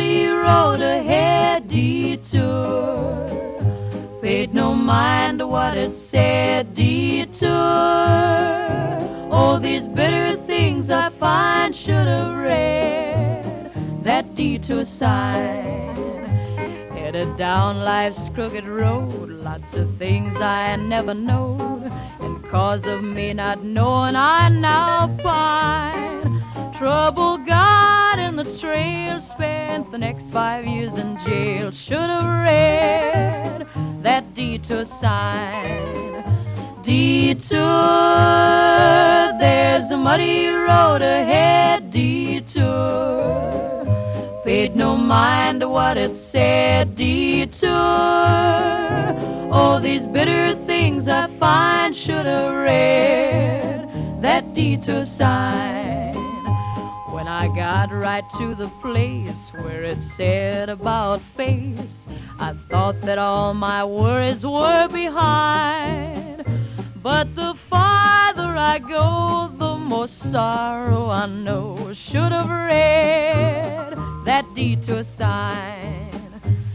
muddy road ahead, detour. Paid no mind to what it said, detour. Oh, these bitter things I find should have read that detour sign. Headed down life's crooked road, lots of things I never knowed, and cause of me not knowing I now find trouble got in the trail, spent the next 5 years in jail. Should have read that detour sign. Detour, there's a muddy road ahead, detour. Paid no mind to what it said, detour. Oh, these bitter things I find should have read that detour sign. When I got right to the place where it said about face, I thought that all my worries were behind. But the farther I go, the more sorrow I know. Should have read that detour sign.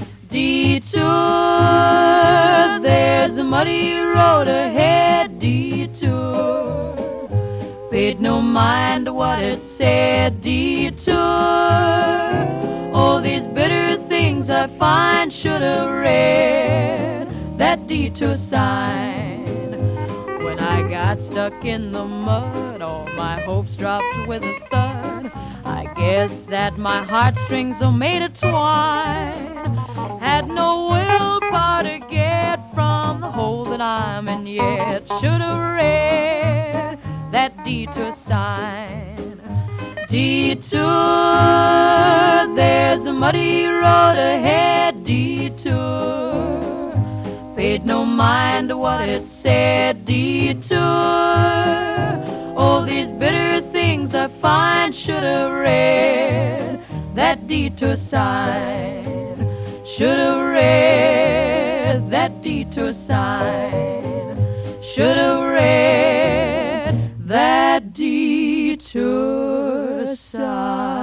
Detour, there's a muddy road ahead, detour. Paid no mind to what it said, detour. Oh, these bitter things I find should have read that detour sign. When I got stuck in the mud, all my hopes dropped with a thud. I guess that my heartstrings are made of twine. Had no willpower to get from the hole that I'm in yet. Should have read that detour sign. Detour, there's a muddy road ahead, detour. Paid no mind to what it said, detour. Oh, these bitter things I find should have read that detour sign. Should have read that detour sign. Should have read that detour sign.